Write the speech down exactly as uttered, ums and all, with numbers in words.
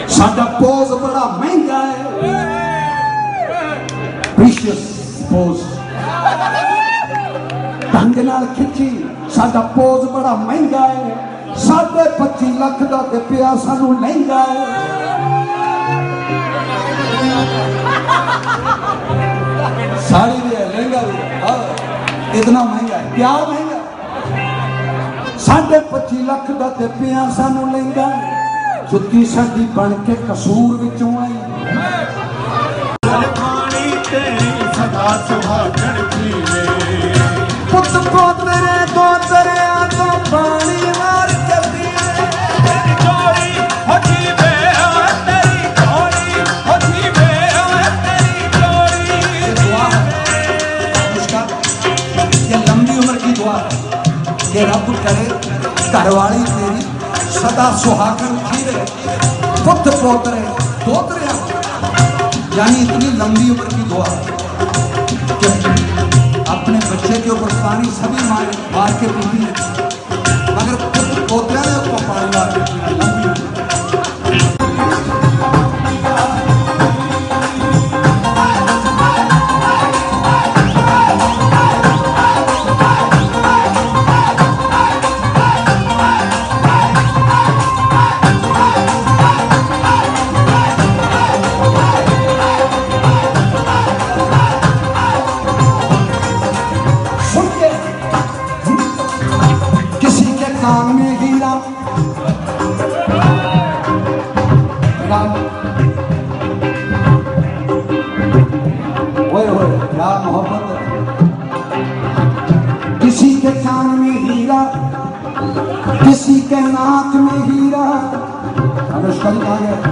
साडा पोज बड़ा महंगा है, प्रीशियस पोज ढंग नाल खिंची। साडा पोज बड़ा महंगा है, साढ़े पच्ची लख का ते पिया सानू लहंगा है। साड़ी भी है, लहंगा भी है, इतना महंगा है। क्या महंगा? साढ़े पच्ची लख का ते पिया सानू लहंगा। जुत्ती साडी बन के कसूर विचों आई। सदा सुहागण पीवे पुत पोतरे दो दरिया तो पानी मार के पीवे। तेरी जोड़ी होती वे तेरी जोड़ी होती वे तेरी जोड़ी। ये दुआ है उसका, ये लंबी उम्र की दुआ है कि रब करे घरवाली तेरी सदा सुहागण जीवे, पुत पोतरे पोतरे, यानी इतनी लंबी उम्र की दुआ है कि अपने बच्चे के ऊपर पानी सभी मार मार के पीती है, मगर पुत पोतरे ने उसको पानी मार के पीना। लंबी उम्र कान में हीरा, ओए ओए क्या मोहब्बत है। किसी के कान में हीरा, किसी के नाक में हीरा। अनुष्का जी कहाँ गए?